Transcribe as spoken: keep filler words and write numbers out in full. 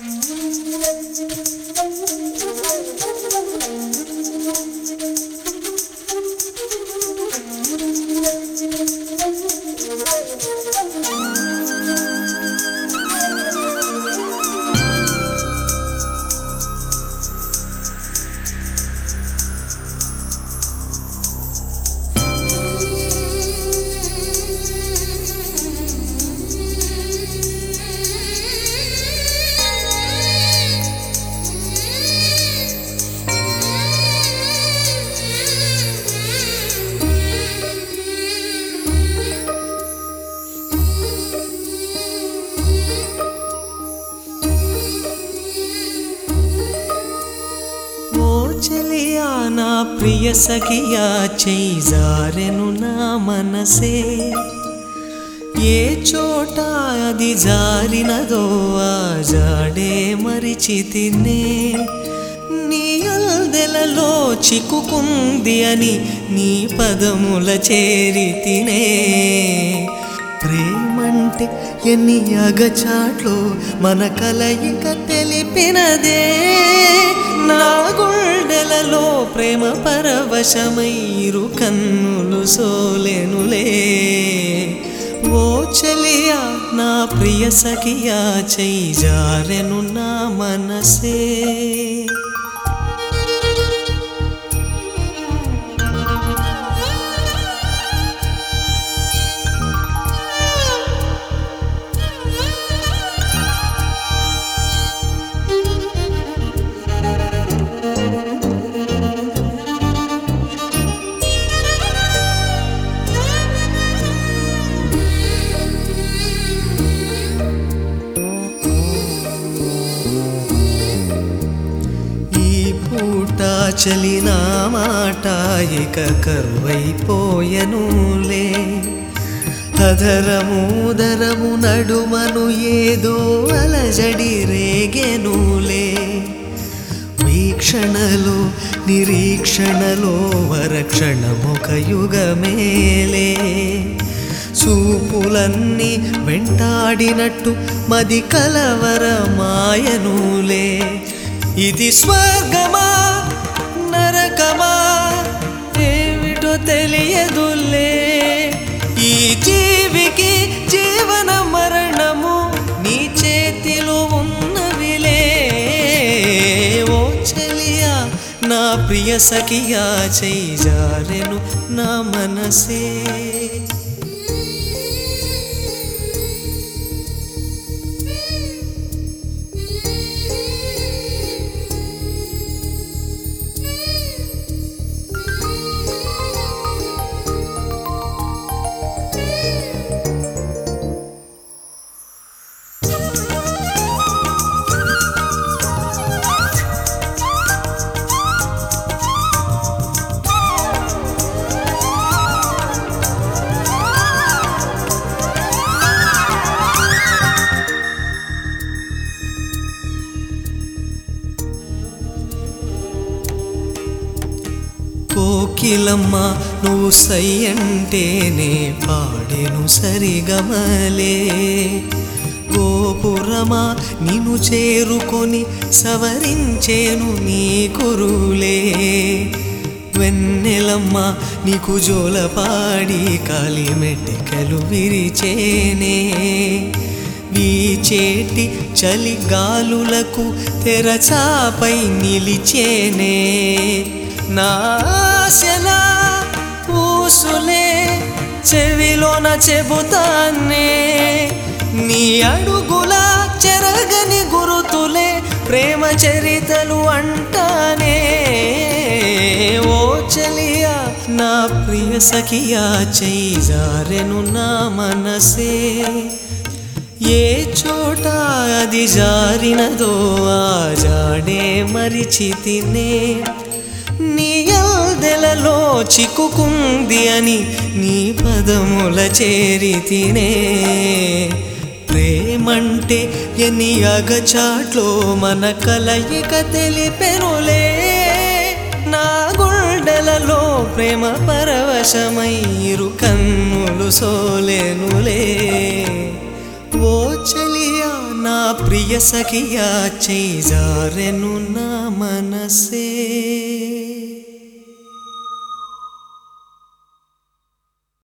चलिया ना प्रिय सखिया चैजारेनु ना मनसे ये चोटा अदि जारिनदो आ जाडे मरिचितिने नी अल्दెలలో చిక్కుకుంది అని నీ పదముల చేరితినే ప్రేమంటే ఎన్ని అగచాట్లో మన కలయిక తెలిపినదే నా గుండెలలో ప్రేమ పరవశమైరు కన్నులు సోలెనులే ఓ చలియా నా ప్రియ సఖియా చైజారెను నా మనసే చలినా మాట ఇక కరువైపోయెనులే అధరముదరము నడుమను ఏదో అలజడి రేగెనులే వీక్షణలో నిరీక్షణలో వరక్షణమొక యుగమేలే చూపులన్నీ వెంటాడినట్టు మది కలవరమాయనులే ఇది స్వర్గమా నరకమా ఏమిటో తెలియదులే ఈ జీవికి జీవన మరణము నీ చేతిలో ఉన్నవిలే ఓ చలియా నా ప్రియ సఖియా చైజారెను నా మనసే కోకిలమ్మ నువ్వు సై అంటేనే పాడెను సరిగమలే గోపురమా నిన్ను చేరుకొని సవరించేను నీ కురులే వెన్నెలమ్మ నీకు జోలపాడి కాలి మెట్టెకలు విరిచేనే వీచేటి చలి గాలులకు తెరచాపై నిలిచేనే నాశలా ఊసులే చెవిలోన చెబుతానే నీ అడుగుల చెరగని గురుతులే ప్రేమ చరితలు అంటానే ఓ చలియా నా ప్రియ సఖియా చైజారెను నా మనసే ఏ చోట అది జారినదో ఆ జాడే మరిచితినే నీ అల్దెలలో చిక్కుకుంది అని నీ పదముల చేరితినే ప్రేమంటే ఎన్ని అగచాట్లో మన కలయిక తెలిపెనులే నా గుండెలలో ప్రేమ పరవశమైరు కన్నులు సోలెనులే ఓ చలియా నా ప్రియ సఖియా చేజారెను నా మనసే.